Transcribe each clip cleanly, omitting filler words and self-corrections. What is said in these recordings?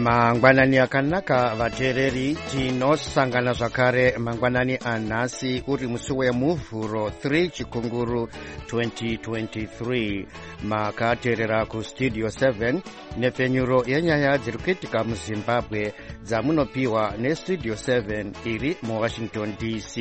Mangwanani akanaka vateereri, tinosangana zvakare mangwanani anhasi uri musi wemuvhuro 3 chikunguru 2023. Makateerera kustudio 7 nepfenyuro yenyaya dziri kuitika muzimbabwe dzamunopiwa nestudio 7 iri muwashington dc.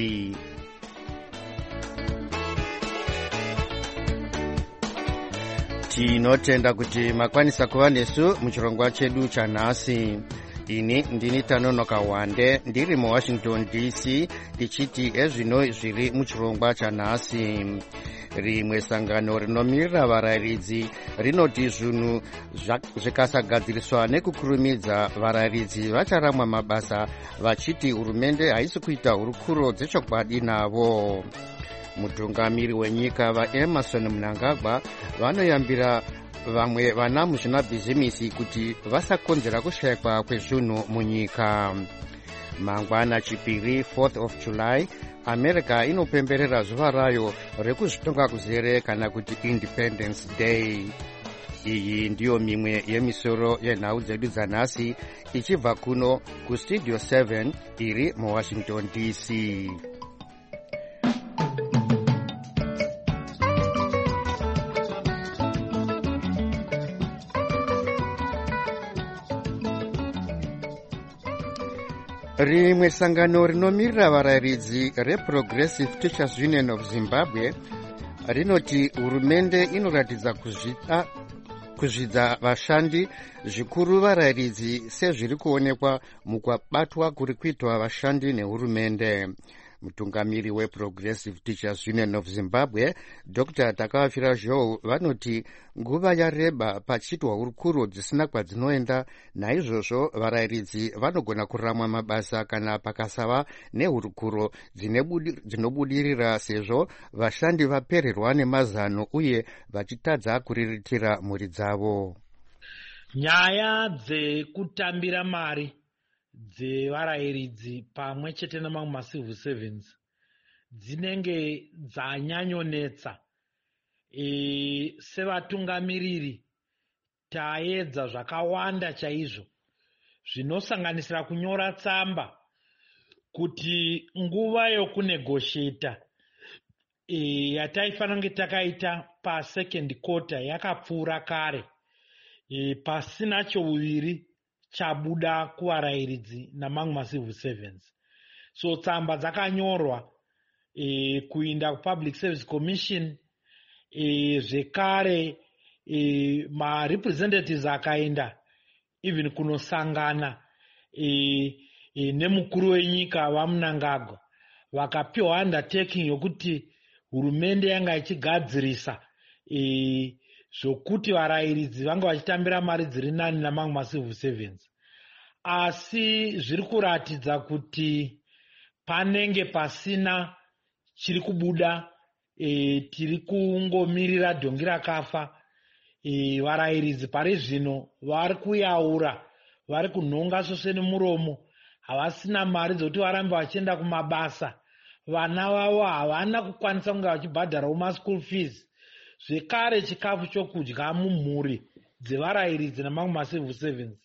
Tinotenda kuti makwanisa kuva nesu muchirongwa chedu chanhasi. Ini ndini Tanonoka Wande ndiri muwashington dc tichiti ezvino zviri muchirongwa chanhasi. Rimwe sangano rinomirira varayiridzi rinoti zvinhu zvikasagadziriswa nekukurumidza varayiridzi vacharamwa mabasa, vachiti hurumende haisi kuita hurukuro dzechokwadi navo. Mutungamiri wenyika vaEmerson Mnangagwa vanoyambira vamwe vana muzvinabhizimisi kuti vasakonzera kushayikwa kwezvinhu munyika. Mangwana chipiri 4th of July, America inopemberera zuva rayo rekuzvitonga kuzere kana kuti Independence Day. Iyi ndiyo mimwe yemisoro yenhau dzedu dzanhasi ichibva kuno kustudio 7 iri muwashington dc. Rimwe sangano rinomirira varayiridzi reProgressive Teachers Union of Zimbabwe rinoti hurumende inoratidza kuzvidza vashandi, zvikuru varayiridzi sezviri kuonekwa mukabatwa kuri kuitwa vashandi nehurumende. Mutungamiri weProgressive Teachers Union of Zimbabwe Dr. Takavafira Joe vanoti nguva yareba pachiitwa hurukuro dzisina kwadzinoenda, naizvozvo varayiridzi vanogona kuramwa mabasa kana pakasava nehurukuro dzinobudirira, sezvo vashandi vapererwa nemazano uye vachitadza kuriritira mhuri dzavo. Nyaya dzekutambira mari dzevarayiridzi pamwe chete namamwe macivil servants dzinenge dzanyanyonetsa. Sevatungamiriri taedza zvakawanda chaizvo, zvinosanganisira kunyora tsamba kuti nguva yokunegosheta yataifanira kunge takaita pasecond quarter yakapfuura kare, pasina chouviri chabuda kuvarayiridzi namamwe macivil servants. So tsamba dzakanyorwa kuinda kuPublic Service Commission, zvekare marepresentatives akaenda even kunosangana nemukuru wenyika vaMnangagwa, vakapiwa undertaking yokuti hurumende yanga ichigadzirisa zvokuti varayiridzi vanga vachitambira mari dziri nani namamwe macivil servants. Asi zviri kuratidza kuti panenge pasina chiri kubuda, tiri kungomirira dhongi rakafa. Varayiridzi pari zvino vari kuyaura, vari kunhonga svosve nemuromo, havasina mari dzokuti varambe vachienda kumabasa. Vana vavo havana kukwanisa kunge vachibhadharawo maschool fees, zvekare chikafu chokudya mumhuri dzevarayiridzi namamwe macivil servants.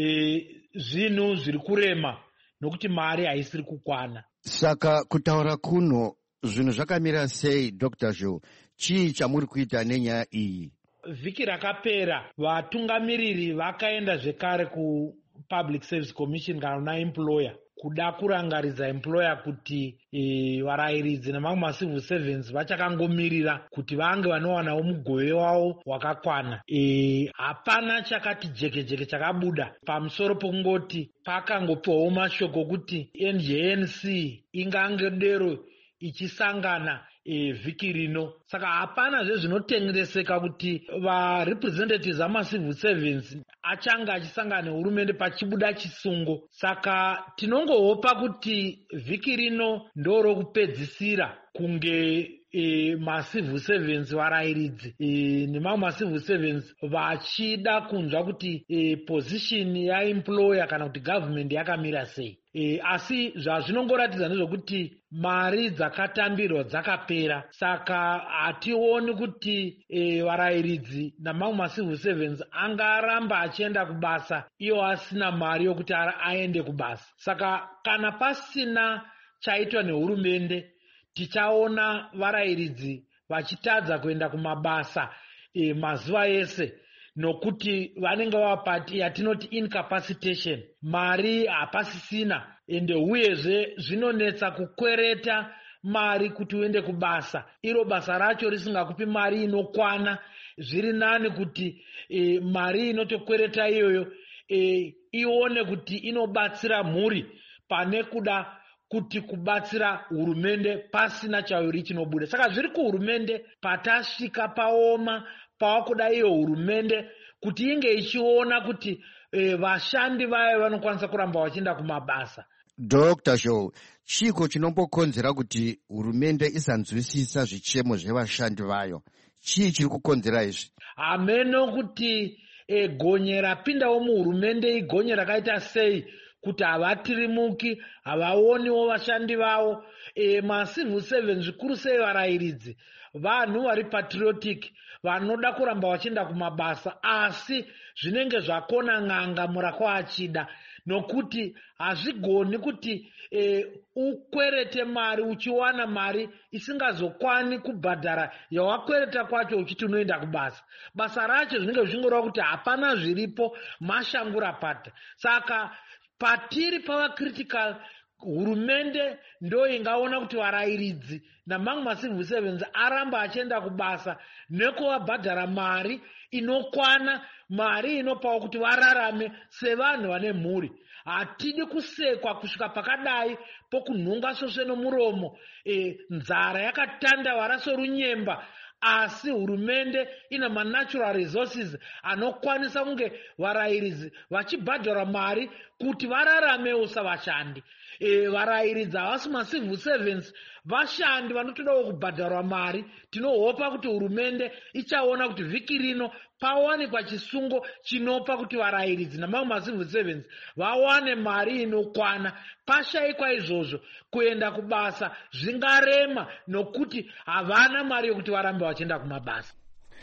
Zvinhu zviri kurema nokuti mari haisiri kukwana. Saka kutaura kuno zvinhu zvakamira sei, Dr. Joe? Chii chamuri kuita nenyaya iyi? Vhiki rakapera vatungamiriri vakaenda zvekare kuPublic Service Commission kana kuna employer kuda kurangaridza employer kuti varayiridzi namamwe macivil servants vachakangomirira kuti vange vanowanawo mugove wavo wakakwana. Hapana chakati jekejeke chakabuda pamusoro pokungoti pakangopiwawo mashoko kuti NJNC ingangodero ichisangana vhiki rino. Saka hapana zvezvinotengereseka kuti varepresentatives vamacivil servants achanga achisangana nehurumende pachibuda chisungo. Saka tinongohopa kuti vhiki rino ndorokupedzisira kunge macivil servants varayiridzi nemamwe macivil servants vachida kunzwa kuti position yaemployer kana kuti government yakamira sei. Asi zvazvinongoratidza ndezvokuti mari dzakatambirwa dzakapera, saka hationi kuti varayiridzi namamwe macivil servants angaramba achienda kubasa iwo asina mari yokuti aende kubasa. Saka kana pasina chaitwa nehurumende, tichaona varayiridzi vachitadza kuenda kumabasa mazuva ese, nokuti vanenge vapati yatinoti incapacitation, mari hapasisina, ende uyezve zvinonetsa kukwereta mari kuti uende kubasa, iro basa racho risingakupi mari inokwana. Zviri nani kuti mari inotokwereta iyoyo ione kuti inobatsira mhuri pane kuda kuti kubatsira hurumende pasina chauri chinobuda. Saka zviri kuhurumende patasvika paoma pavakuda iyo hurumende kuti inge ichiona kuti vashandi vayo vanokwanisa kuramba vachienda kumabasa. Dr. Joe, chiko chinombokonzera kuti hurumende isanzwisisa zvichemo zvevashandi vayo? Chii chiri kukonzera izvi? Hameno kuti gonye rapindawo muhurumende igonye rakaita sei kuti havatirimuki, havaoniwo vashandi vavo. Macivil servants zvikuru sei varayiridzi vanhu vari patriotic, vanoda kuramba vachienda kumabasa, asi zvinenge zvakona n'anga murakwa achida, nokuti hazvigoni kuti ukwerete mari uchiwana mari isingazokwani kubhadhara yawakwereta kwacho uchiti unoenda kubasa. Basa racho zvinenge zvichingoreva kuti hapana zviripo, mashangura pata. Saka patiri pava critical, hurumende ndo ingaona kuti varayiridzi namamwe macivil servants aramba achienda kubasa nekuvabhadhara mari inokwana, mari inopawo kuti vararame sevanhu vane mhuri. Hatidi kusekwa kusvika pakadai pokunhunga svosve nomuromo, nzara yakatanda vara sorunyemba, asi hurumende ina manatural resources anokwanisa kunge varayiridzi vachibhadhara mari kuti vararamewo savashandi. Varayiridzi havasi macivil servants, vashandi vanotodawo kubhadharwa mari. Tinohopa kuti hurumende ichaona kuti vhiki rino pawanikwa chisungo chinopa kuti varayiridzi namamwe macivil servants vawane mari inokwana. Pashayikwa izvozvo kuenda kubasa zvingarema, nokuti havana mari yokuti varambe vachienda kumabasa.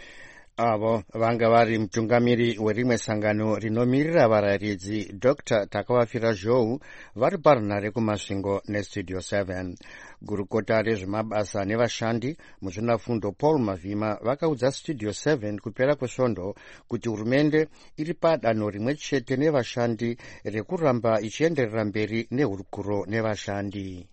Avo vanga vari mutungamiri werimwe sangano rinomirira varayiridzi Dr. Takavafira Joe vari parunhare kumasvingo nestudio 7. Gurukota rezvemabasa nevashandi muzvinafundo Paul Mavhima vakaudza studio 7 kupera kwesvondo kuti hurumende iri padanho rimwe chete nevashandi rekuramba ichienderera mberi nehurukuro nevashandi.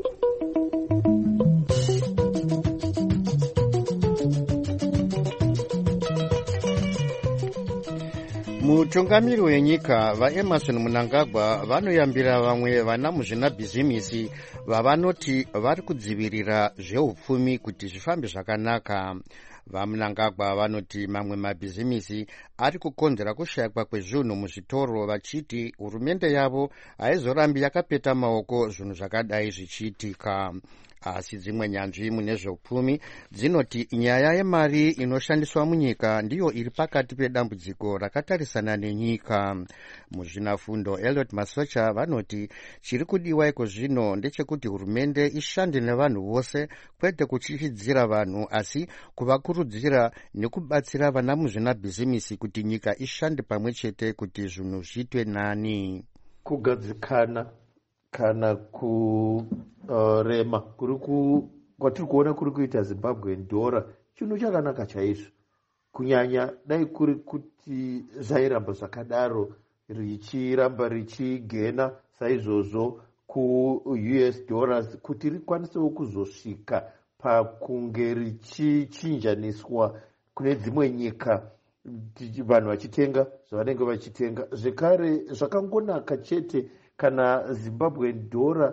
Mutungamiri wenyika vaEmerson Mnangagwa vanoyambira vamwe vana muzvinabhizimisi vavanoti vari kudzivirira zveupfumi kuti zvifambe zvakanaka. VaMnangagwa vanoti mamwe mabhizimisi ari kukonzera kushayikwa kwezvinhu muzvitoro, vachiti hurumende yavo haizorambi yakapeta maoko zvinhu zvakadai zvichiitika. Asi dzimwe nyanzvi mune zveupfumi dzinoti nyaya yemari inoshandiswa munyika ndiyo iri pakati pedambudziko rakatarisana nenyika. Muzvinafundo Elliot Masocha vanoti chiri kudiwa iko zvino ndechekuti hurumende ishande nevanhu vose, kwete kuchichidzira vanhu asi kuvakurudzira nekubatsira vana muzvinabhizimisi kuti nyika ishande pamwe chete kuti zvinhu zviitwe nani. Kugadzikana kana kurema kwatiri kuona kuri kuita Zimbabwean dollar chinhu chakanaka chaizvo, kunyanya dai kuri kuti zvairamba zvakadaro richiramba richigena saizvozvo ku-US dollars, kuti rikwanisewo kuzosvika pakunge richichinjaniswa kune dzimwe nyika, vanhu vachitenga zvavanenge vachitenga. Zvekare zvakangonaka chete kana Zimbabwean dollar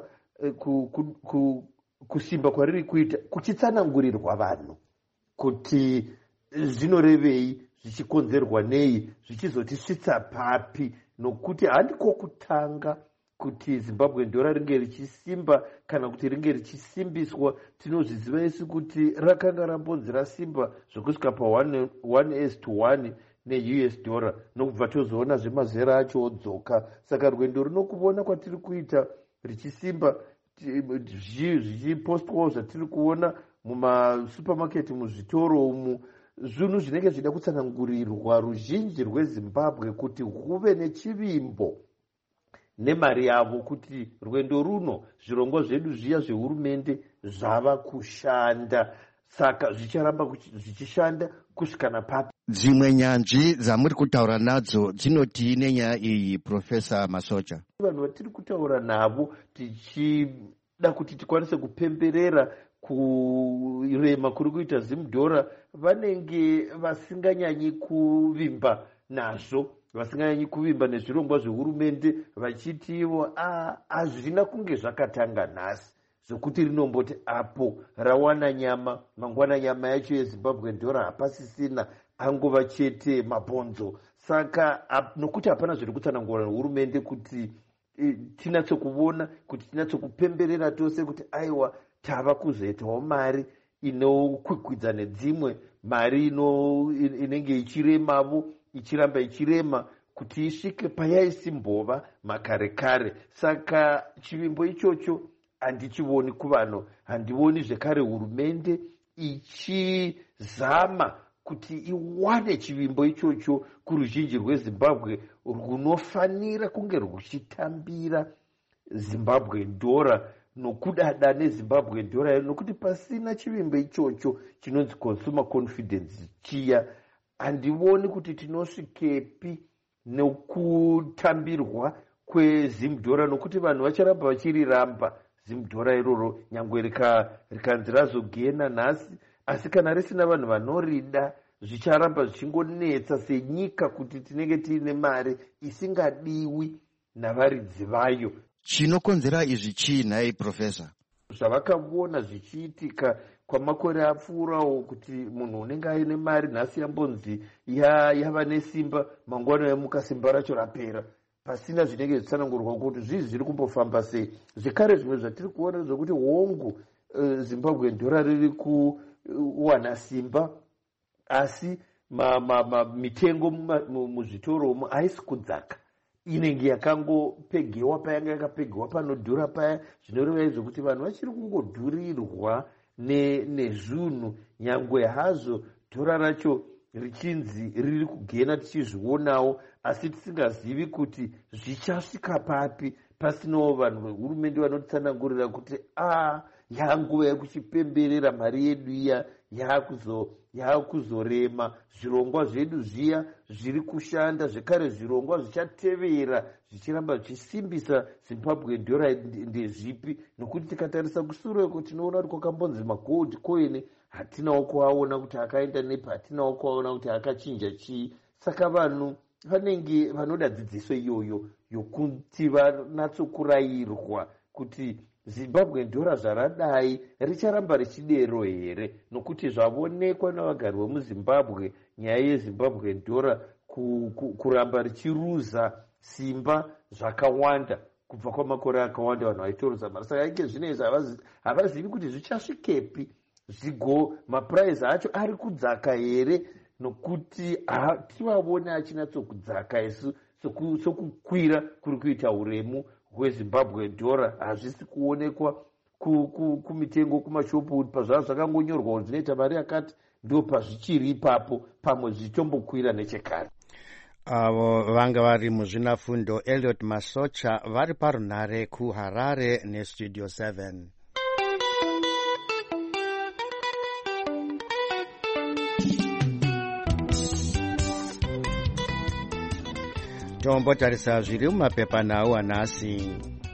kusimba kwariri kuita kuchitsanangurirwa vanhu kuti zvinorevei, zvichikonzerwa nei, zvichizotisvitsa papi, nokuti handiko kutanga kuti zimbabwe ndora ringe richisimba kana kuti ringe richisimbiswa. Tinozviziva isi kuti rakanga rambonzi rasimba zvokusvika pa1:1 neUS dollar, nokubva tozoona zvemazera acho odzoka. Saka rwendo runokuona kwatiri kuita richisimba zvichipostwawo zvatiri kuona mumasupamaketi, muzvitoro umu, zvinhu zvinenge zvida kutsanangurirwa ruzhinji rwezimbabwe kuti huve nechivimbo nemari yavo, kuti rwendo runo zvirongwa zvedu zviya zvehurumende zvava kushanda. Saka zvicharamba zvichishanda kusvika napapi. Dzimwe nyanzvi dzamuri kutaura nadzo dzinoti nenyaya iyi, Profesa Masocha? Vanhu vatiri kutaura navo tichida kuti tikwanise kupemberera kurema kuri kuita zimudhora, vanenge vasinganyanyi kuvimba nazvo, vasinganyanyi kuvimba nezvirongwa zvehurumende, vachitiwo hazvina kunge zvakatanga nhasi, zvokuti rinomboti apo rawana nyama mangwana nyama yacho yezimbabwe ndora hapasisina, angova chete mabhonzo. Saka nokuti hapana zviri kutsanangura nehurumende kuti tinatsokuona, kuti tinatsokupemberera tose kuti aiwa tava kuzoitawo mari inokwikwidza nedzimwe, mari inenge ichiremavo, ichiramba ichirema, kuti isvike payaisimbova makare kare. Saka chivimbo ichocho handichioni kuvanhu, handioni zvekare hurumende ichizama kuti iwane chivimbo ichocho kuruzhinji rwezimbabwe runofanira kunge ruchitambira zimbabwe ndora nokudada nezimbabwe ndora, nokuti pasina chivimbo ichocho chinonzi consumer confidence chiya, handioni kuti tinosvikepi nekutambirwa kwezimudhora, nokuti vanhu vacharamba vachiriramba zimudhora iroro nyangwe rikanzi razogena nhasi, asi kana risina vanhu vanorida zvicharamba zvichingonetsa senyika kuti tinenge tiine mari isingadiwi navaridzi vayo. Chinokonzera izvi chii nhai Profesa? Zvavakaona zvichiitika kwamakore apfuurawo, kuti munhu unenge aine mari nhasi yambonzi yava nesimba, mangwana yamuka simba racho rapera, pasina zvinenge zvitsanangurwa kuti zvizi zviri kumbofamba sei. Zvekare zvimwe zvatiri kuona zvokuti hongu zimbabwe ndora riri kuwana simba, asi mitengo muzvitoro umo haisi kudzaka, inenge yakangopegewa payanga yakapegewa panodhura paya, zvinoreva izvo kuti vanhu vachiri kungodhurirwa nezvinhu, nyangwe hazvo dhora racho richinzi riri kugena tichizvionawo, asi tisingazivi kuti zvichasvika papi, pasinawo vanhu vehurumende vanotsanangurira kuti yanguva yekuchipemberera mari yedu iya yaakuzorema, zvirongwa zvedu zviya zviri kushanda, zvekare zvirongwa zvichatevera zvichiramba zvichisimbisa zimbabwe ndora ndezvipi, nokuti tikatarisa kusure kuti tinoona kuti kwakambonzi magold coin hatinawo kuaona kuti akaenda nepa, hatinawo kuaona kuti akachinja chii. Saka vanhu vanenge vanoda dzidziso iyoyo yokuti vanatsokurayirwa kuti zimbabwe ndora zvaradai richaramba richidero here, nokuti zvavonekwa navagari vemuzimbabwe nyaya yezimbabwe ndora kuramba richiruza simba zvakawanda kubva kwamakore akawanda, vanhu vaitoruza mari. Saka ike zvinezvi havazivi kuti zvichasvikepi, mapuraizi acho ari kudzaka here, nokuti hativavone achinatsokudzaka isu sokukwira kuri kuita uremu hwezimbabwe ndora hazvisi kuonekwa kumitengo kumashopu, pazvava zvakangonyorwa kuti zvinoita mari yakati, ndo pazvichiri ipapo, pamwe zvichitombokwira nechekare. Avo vanga vari muzvinafundo Elliot Masocha vari parunhare kuHarare neStudio 7. Tombotarisa zviri mumapepanhau anhasi.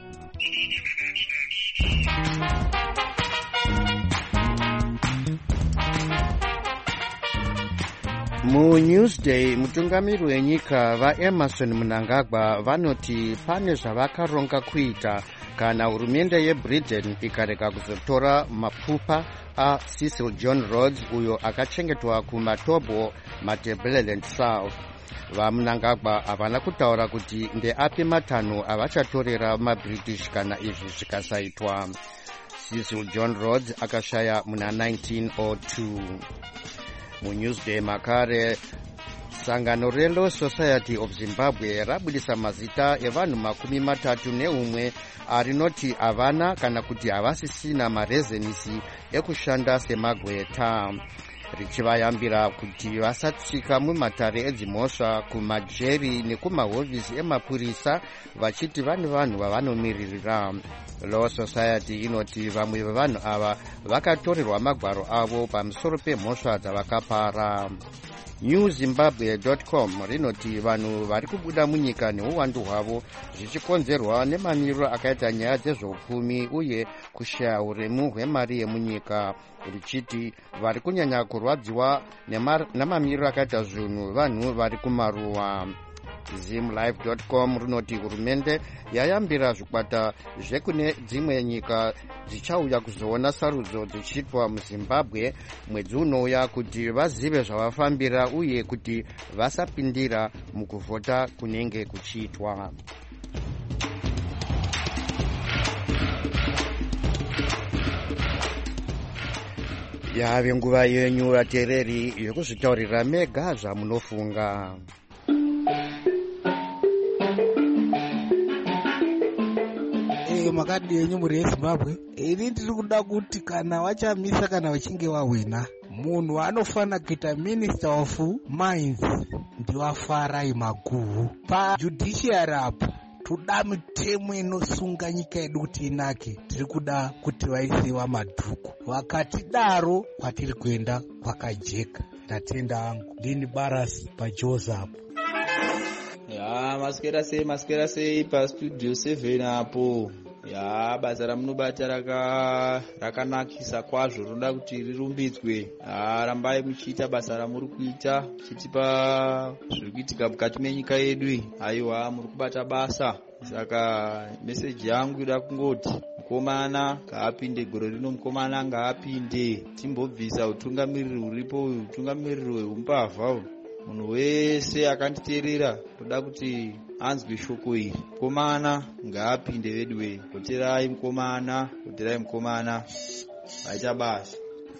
MuNewsday mutungamiri wenyika vaEmerson Mnangagwa vanoti pane zvavakaronga kuita kana hurumende yeBritain ikareka kuzotora mapfupa aCecil John Rhodes uyo akachengetwa kuMatobo, Matabeleland South. vaMnangagwa havana kutaura kuti ndeapi matanho avachatorera maBritish kana izvi zvikasaitwa. Cecil John Rhodes akashaya muna 1902. MuNewsday makare sangano reLaw Society of Zimbabwe rabudisa mazita evanhu 31 arinoti havana kana kuti havasisina marezenisi ekushanda semagweta, richivayambira kuti vasatsika mumatare edzimhosva, kumajeri nekumahofisi emapurisa, vachiti vane vanhu vavanomiririra. Law Society inoti vamwe vevanhu ava vakatorerwa magwaro avo pamusoro pemhosva dzavakapara. NewZimbabwe.com rinoti vanhu vari kubuda munyika neuwandu hwavo zvichikonzerwa nemamiriro akaita nyaya dzezveupfumi uye kushaya uremu hwemari yemunyika, richiti vari kunyanya kurwadziwa nemamiriro akaita zvinhu vanhu vari kumaruwa. ZimLife.com rinoti hurumende yayambira zvikwata zvekune dzimwe nyika dzichauya kuzoona sarudzo dzichiitwa muZimbabwe mwedzi unouya kuti vazive zvavafambira uye kuti vasapindira mukuvhota kunenge kuchiitwa. Yave nguva yenyu vateereri yekuzvitaurira mega zvamunofunga. Makadi yenyu muri yeZimbabwe, ini ndiri kuda kuti kana vachamisa kana vachinge vahwina, munhu anofana kuita minister of mines ndivaFarai Maguhu. Pajudiciary apo toda mitemo inosunga nyika yedu kuti inake. Tiri kuda kuti vaisiwa madhuku, vakatidaro kwatiri kuenda kwakajeka. Ndatenda angu ndini Barasi paJoza apo. Ya masikera sei pa studio 7 apo. Ya basa ramunobata rakanakisa kwazvo, roda kuti rirumbidzwe. Rambai muchiita basa ramuri kuita, chitipa zviri kuitika mukati menyika yedu. Aiwa, muri kubata basa. Saka meseji yangu ida kungoti mukomana ngaapinde gore rino, mukomana ngaapinde, timbobvisa utungamiriri uripo, utungamiriri hweumbavha. Munhu wese akanditeerera toda kuti anzwe shoko iri. Mukomana ngaapinde veduwe. Koterai mukomana, vaita basa.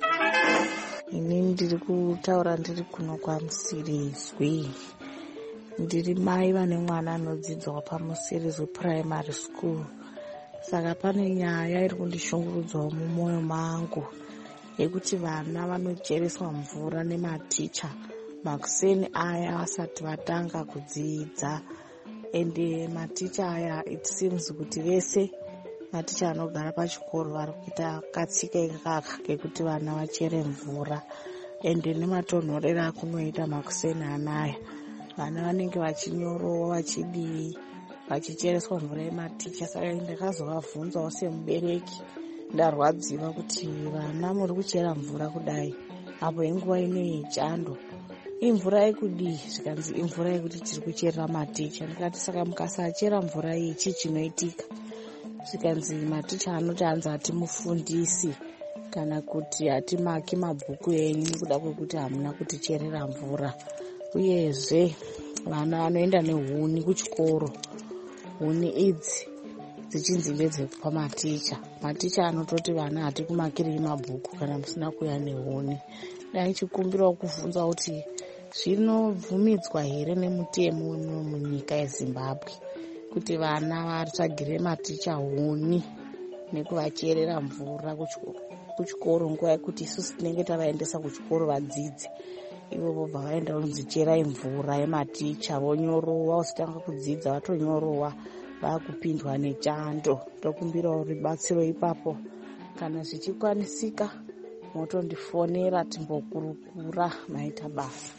Ini ndiri kutaura ndiri kuno kwaMusirizwi. Ndiri mai vane mwana anodzidzwa paMusirizwi primary school. Saka pane nyaya iri kundishungurudzawo mumwoyo mangu yekuti vana vanochereswa mvura nematicha makuseni aya vasati vatanga kudzidza. Ende maticha aya it seems kuti vese maticha anogara pachikoro vari kuita katsika ikaka kekuti vana vachere mvura. Ende nematonhorera akunoita makuseni anaya, vana vanenge vachinyorowa vachidii vachichereswa mvura yematicha. Saka ndakazovabvunzawo semubereki, ndarwadziwa kuti vana muri kuchera mvura kudai apo inguva ino yechando. Imvura yekudii? Zvikanzi imvura yekuti tiri kucherera maticha. Ndikati saka mukasachera mvura iyi chii chinoitika? Zvikanzi maticha anoti hanzi hatimufundisi kana kuti hatimaki mabhuku enyu nekuda kwekuti hamuna kuticherera mvura. Uyezve vana vanoenda nehuni kuchikoro, huni idzi dzichinzi ndedzekupa maticha. Maticha anototi vana hatikumakirei mabhuku kana musina kuya nehuni. Ndaichikumbirawo kubvunza kuti zvinobvumidzwa here nemutemo munyika yeZimbabwe kuti vana vatsvagire maticha huni nekuvacherera mvura kuchikoro nguva yekuti isusu tinenge tavaendesa kuchikoro vadzidzi, ivo vobva vaenda kunzicherai mvura yematicha, vonyorowa, usitanga kudzidza vatonyorowa, vakupindwa nechando. Tokumbirawo rubatsiro ipapo, kana zvichikwanisika motondifonera timbokurukura maita basa.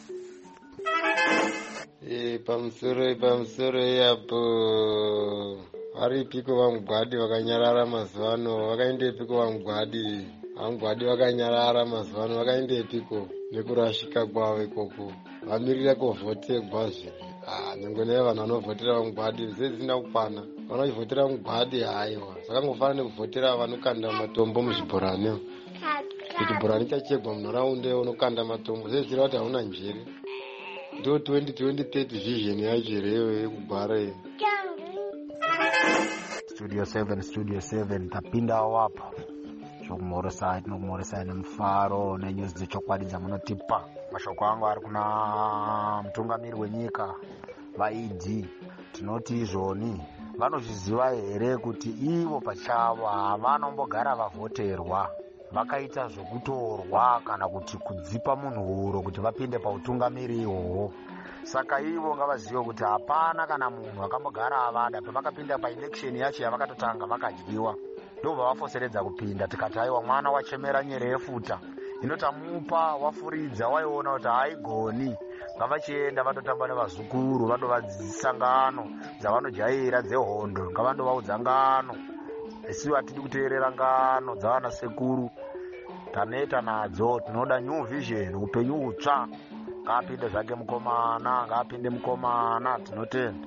Pamusoro yapo varipiko vamugwadi vakanyarara mazuva ano? Vakaendepiko vamugwadi? Vamugwadi vakanyarara mazuva ano, vakaendepiko nekurashika kwavo ikoko? Vamirira kuvhotegwa zviri. Nyange naivo vanhu vanovhotera vamugwadi zvisina kukwana. Vanovhotera mugwadi haiwa, zvakangofana nekuvhotera vanokanda matombo muzvibhorani. Kuti bhorani chachegwa munharaunda unokanda matombo, zvezvira kuti hauna njere. ndo 2020 vision yacho reyo yekugwara iyi. Studio 7 tapindawo apa zvokumhoresai nemufaro nenyuzi dzechokwadi dzamunotipa. Mashoko angu ari kuna mutungamiri wenyika vaid. Tinoti izvoni vanozviziva here kuti ivo pachavo havanombogara vavhoterwa vakaita zvokutorwa kana kuti kudzipa munhu huro kuti vapinde pautungamiri ihwohwo. Saka ivo ngavazive kuti hapana kana munhu akambogara avada pavakapinda paelection yacho yavakatotanga vakadyiwa ndobva vafoseredza kupinda. Tikati aiwa mwana wachemera nyere yefuta inotamupa wafuridza waiona kuti haigoni ngavachienda vandotamba nevazukuru vandovadzidzisa ngano dzavanojaira dzehondo ngavandovaudza ngano. Isiwo hatidi kuteerera ngano dzavana sekuru taneta nadzo. Tinoda new vision, upenyu hutsva. Ngapinde zvake mukomana tinotenda.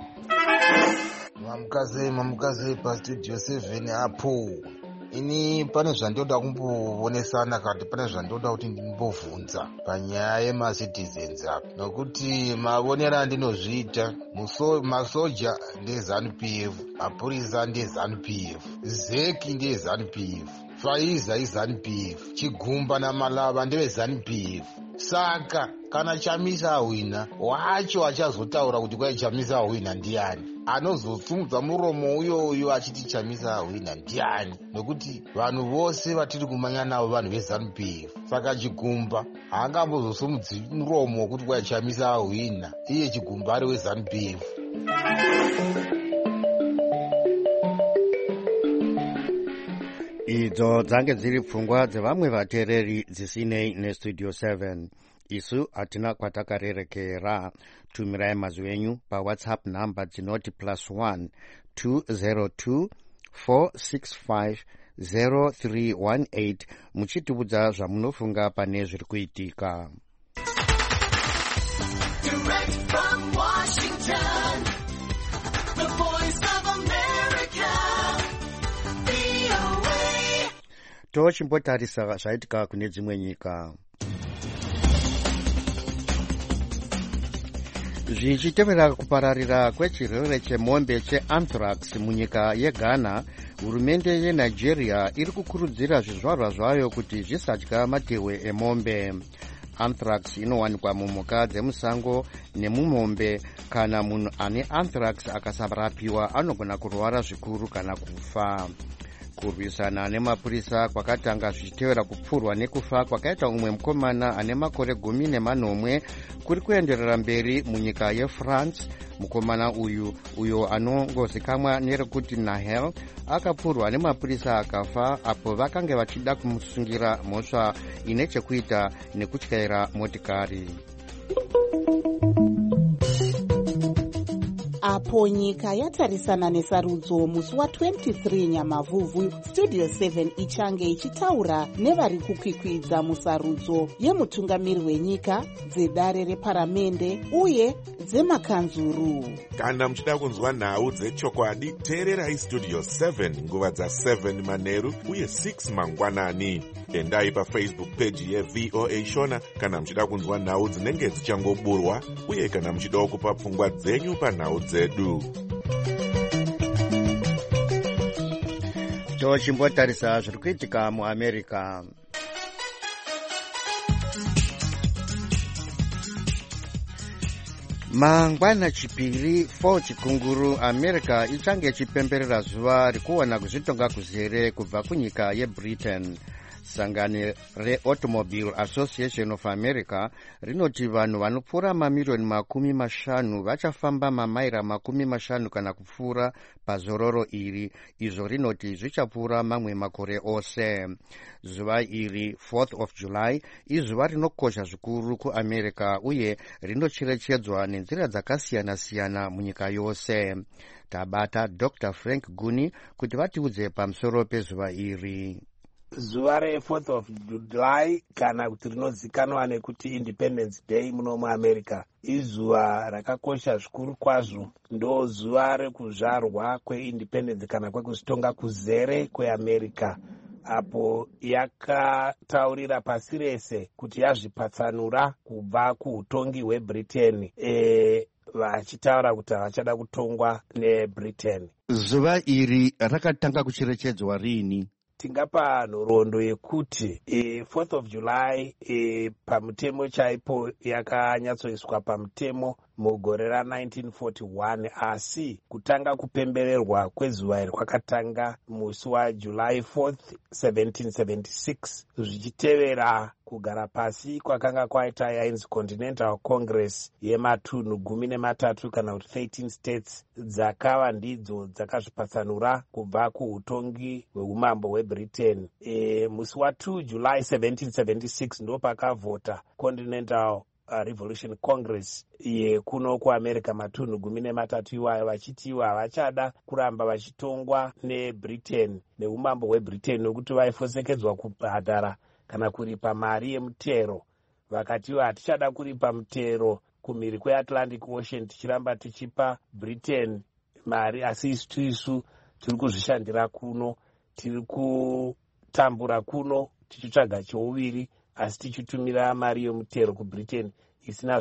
Mamukazei pastudio 7 apo. Ini pane zvandoda kumbovonesana kati pane zvandoda kuti ndimbovhunza panyaya yemacitizens apa. Nokuti mavonero andinozviita masoja ndeZANU-PF, mapurisa ndeZANU-PF, zeki ndeZANU-PF, Faiza iZANU-PF, Chigumba naMalava ndeveZANU-PF. Saka kana Chamisa awina wacho achazotaura kuti kwai Chamisa awina ndiani, anozosumudza muromo uyo achiti Chamisa awina ndiani, nokuti vanhu vose vatiri kumanya navo vanhu veZANU-PF. Saka Chigumba haangambozosumudzi muromo wekuti kwai Chamisa awina, iye Chigumba ari weZANU-PF. Idzo dzange dziri pfungwa dzevamwe vateereri dzisinei nestudio 7. Isu hatina kwatakarerekera. Tumirai mazwi enyu pawhatsapp namba dzinoti +1 202 465 0318 muchitiudza zvamunofunga pane zviri kuitika. Direct from Washington, the voice of America, VOA. Tochimbotarisa zvaitika kune dzimwe nyika. Zvichitevera kupararira kwechirwere chemombe cheanthrax munyika yeGhana, hurumende yeNigeria iri kukurudzira zvizvarwa zvayo kuti zvisadya matehwe emombe. Anthrax inowanikwa mumhuka dzemusango nemumombe. Kana munhu ane anthrax akasarapiwa anogona kurwara zvikuru kana kufa. Kurwisana nemapurisa kwakatanga zvichitevera kupfurwa nekufa kwakaita umwe mukomana ane makore 10 kuri kuenderera mberi munyika yeFrance. Mukomana uyo anongozikamwa nerekuti Nahel akapfurwa nemapurisa akafa apo vakange vachida kumusungira mhosva ine chekuita nekutyaira motikari. Apo nyika yatarisana nesarudzo musi wa23 Nyamavhuvhu, Studio 7 ichange ichitaura nevari kukwikwidza musarudzo yemutungamiri wenyika, dzedare reparamende uye dzemakanzuru. Kana muchida kunzwa nhau dzechokwadi, teererai Studio 7 nguva dza7 manheru uye 6 mangwanani. Endai paFacebook page yeVOA Shona kana muchida kunzwa nhau dzinenge dzichangoburwa uye kana muchida kupa pfungwa dzenyu panhau dzedu. Tochimbotarisa zviri kuitika muAmerica. Mangwana chipiri 4 chikunguru, America ichange chipemberera zuva rikuwana kuzvitonga kuzere kubva kunyika yeBritain. Sangano reAutomobile Association of America rinoti vanhu vanopfuura mamirioni 50 vachafamba mamaira 50 kana kupfuura pazororo iri. Izvo rinoti zvichapfuura mamwe makore ose. Zuva iri 4th of July izuva rinokosha zvikuru kuAmerica uye rinocherechedzwa nenzira dzakasiyana-siyana munyika yose. Tabata Dr. Frank Guni kuti vatiudze pamusoro pezuva iri. Zuva re4th of July kana kuti rinozikanwa nekuti Independence Day muno muAmerica izuva rakakosha zvikuru kwazvo. Ndo zuva rekuzvarwa kweindependence kana kwekuzvitonga kuzere kweAmerica. apo yakataurira pasi rese kuti yazvipatsanura kubva kuutongi hwebritain vachitaura kuti havachada kutongwa nebritain. Zuva iri rakatanga kucherechedzwa rini? Tingapa nhoroondo yekuti 4th of July pamutemo chaipo yakanyatsoiswa pamutemo mugore ra1941, asi kutanga kupembererwa kwezuva iri kwakatanga musi waJuly 4th 1776 zvichitevera kugara pasi kwakanga kwaita yainzi Continental Congress yematunhu 13 kana kuti 13 states dzakava ndidzo dzakazvipatsanura kubva kuutongi hweumambo hwebritain. Musi wa2 July 1776 ndo pakavhota Continental Revolution Congress yekuno kuAmerica matunhu 13 iwayo vachiti ivo havachada kuramba vachitongwa nebritain neumambo hwebritain nokuti vaifosekedzwa kubhadhara kana kuripa mari yemutero. Vakati ivo hatichada kuripa mutero kumhiri kweAtlantic Ocean tichiramba tichipa Britain mari, asi isu tiri kuzvishandira kuno, tiri kutambura kuno tichitsvaga cheuviri, asi tichitumira mari yemutero kubritain isina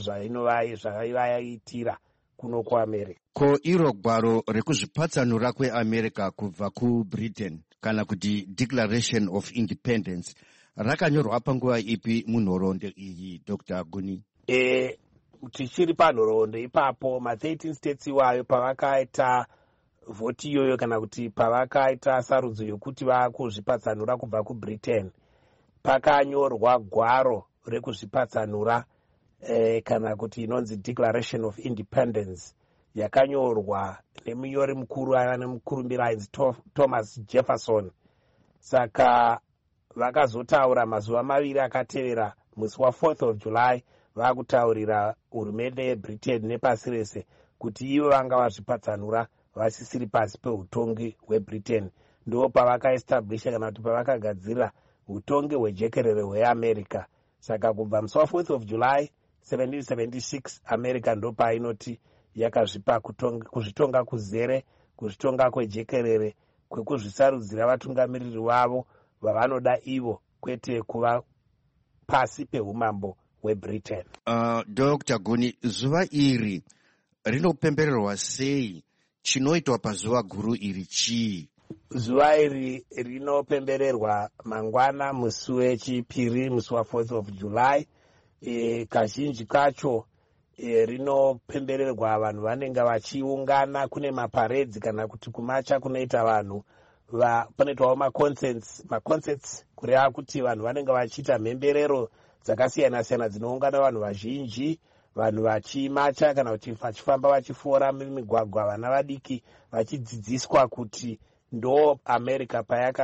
zvaivaitira kuno kuAmerica. Ko iro gwaro rekuzvipatsanura kweAmerica kubva kubritain kana kuti Declaration of Independence rakanyorwa panguva ipi munhoroondo iyi, Dr. Guni? Tichiri panhoroondo ipapo ma13 states iwayo pavakaita vhoti iyoyo kana kuti pavakaita sarudzo yokuti vakuzvipatsanura kubva kubritain, pakanyorwa gwaro rekuzvipatsanura kana kuti inonzi Declaration of Independence yakanyorwa nemunyori mukuru aiva nemukurumbira ainzi Thomas Jefferson. Saka vakazotaura mazuva maviri akatevera musi wa4th of July vakutaurira hurumende yebritain nepasi rese kuti ivo vanga vazvipatsanura vasisiri pasi peutongi hwebritain. Ndo pavakaestablisha kana kuti pavakagadzira utongi hwejekerere hweAmerica. Saka kubva musi wa4th of July 1776 America ndo painoti yakazvipa kuzvitonga kuzere, kuzvitonga kwejekerere, kwekuzvisarudzira vatungamiriri wavo vavanoda ivo, kwete kuva pasi peumambo hwebritain. Dr. Guni, zuva iri rinopembererwa sei? Chinoitwa pazuva guru iri chii? Zuva iri rinopembererwa mangwana musi wechipiri, musi wa4th of July. Kazhinji kacho rinopembererwa vanhu vanenge vachiungana, kune maparedzi kana kuti kumacha kunoita vanhu, panoitwawo maconcerts kureva kuti vanhu vanenge vachiita mhemberero dzakasiyana siyana dzinoungana vanhu vazhinji, vanhu vachimacha kana kuti vachifamba vachifora mumigwagwa, vana vadiki vachidzidziswa kuti ndo America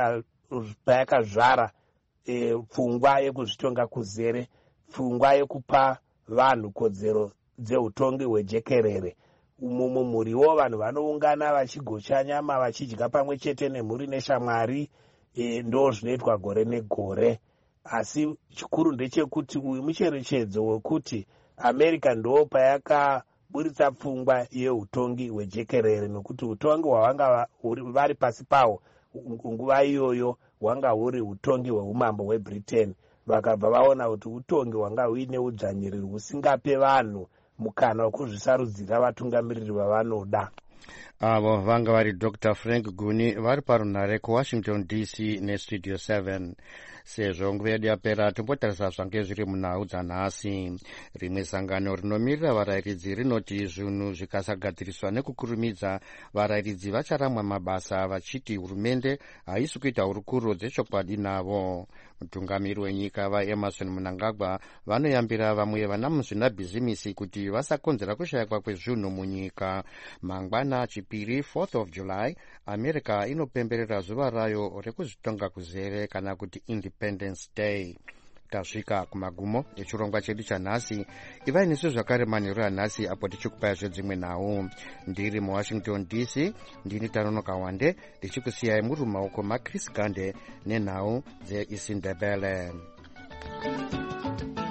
payakazvara pfungwa yekuzvitonga kuzere, pfungwa yekupa vanhu kodzero dzeutongi hwejekerere. Mumuriwo vanhu vanoungana vachigocha nyama, vachidya pamwe chete nemhuri neshamwari, ndo zvinoitwa gore negore. Asi chikuru ndechekuti uyu mucherechedzo wekuti America ndo payakaburitsa pfungwa yeutongi hwejekerere, nokuti utongi hwavanga vari pasi pawo nguva iyoyo hwanga huri utongi hweumambo hwebritain. Vakabva vaona kuti utongi hwanga huine udzvanyiriri husingape vanhu mukana wekuzvisarudzira vatungamiriri vavanoda. Avo vanga vari Dr. Frank Guni vari parunhare kuWashington DC nestudio 7. Sezvo nguva yedu yapera, tombotarisa zvange zviri munhau dzanhasi. Rimwe sangano rinomirira varayiridzi rinoti zvinhu zvikasagadziriswa nekukurumidza, varayiridzi vacharamwa mabasa, vachiti hurumende haisi kuita hurukuro dzechokwadi navo. Mutungamiri wenyika vaEmerson Mnangagwa vanoyambira vamwe vana muzvinabhizimisi kuti vasakonzera kushayikwa kwezvinhu munyika. Mangwana chipiri 4th of July, America inopemberera zuva rayo rekuzvitonga kuzere kana kuti Independence Day. Tasvika kumagumo echirongwa chedu chanhasi. Ivai nesu zvakare manheru anhasi apo tichikupai zvedzimwe nhau. Ndiri muWashington DC, ndini Tanonoka Wande, ndichikusiyai muri mumaoko maChris Gande nenhau dzeIsindebele.